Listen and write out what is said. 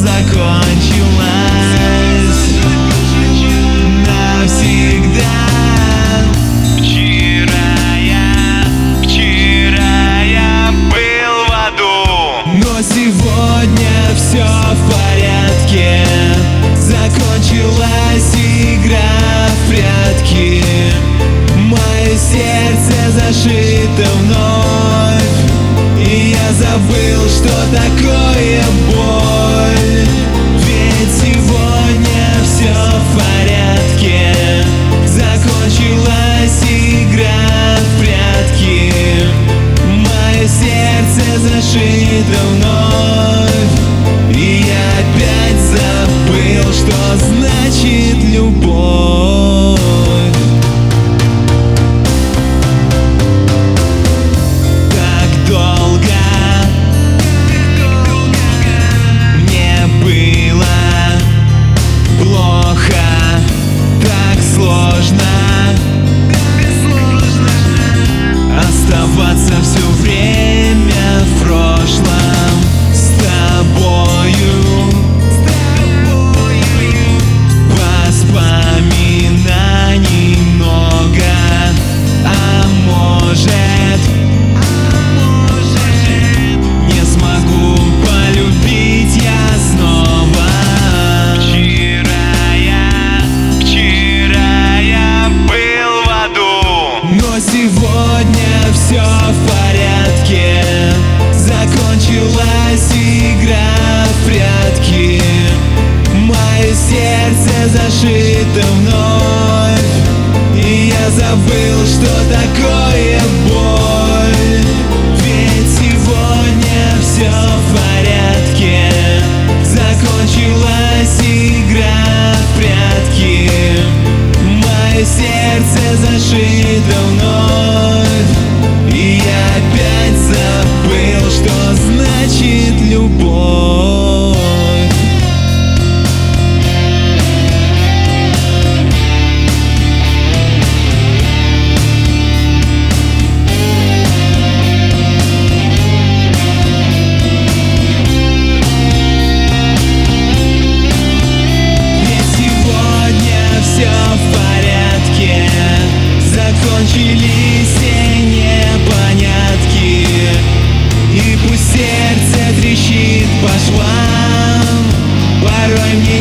закончилась навсегда. Вчера я был в аду, но сегодня все в порядке. Закончилась игра в прятки, мое сердце зашито вновь, и я забыл, что такое боль. Ведь сегодня все в порядке. Закончилась игра в прятки, мое сердце зашито вновь, и я опять забыл, что значит любовь. Так долго мне было плохо, так сложно оставаться все время в прошлом с тобою. Воспоминаний много, а может не смогу полюбить я снова. Вчера я был в аду, но сегодня все в порядке. Закончилась игра в прятки, мое сердце зашито вновь, и я забыл, что такое боль. Ведь сегодня все в порядке. Закончилась игра в прятки, мое сердце зашито вновь, и я опять забыл, что значит любовь. Все в порядке. Закончились все непонятки, и пусть сердце трещит по швам, порой мне